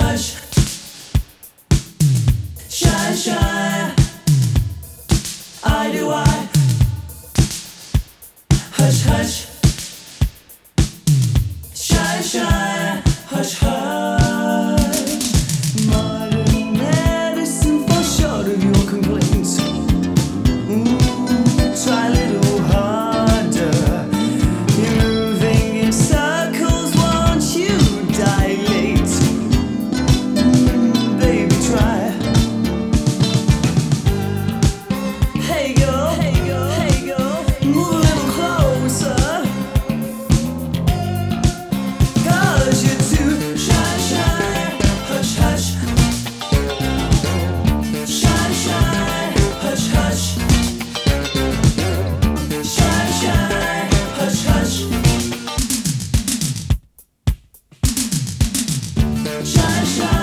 hush. Shy, shy. I do I. Hush, hush. Shy, shy. Hush, hush. Modern medicine for short of your complaints. Try a little harder. You're moving in circles, won't you dilate? Baby, try. Hey girl, hey girl, hey girl, move a little closer. 'Cause you're too shy, shy, hush, hush. Shy, shy, hush, hush. Shy, shy, hush, hush. Shy, shy.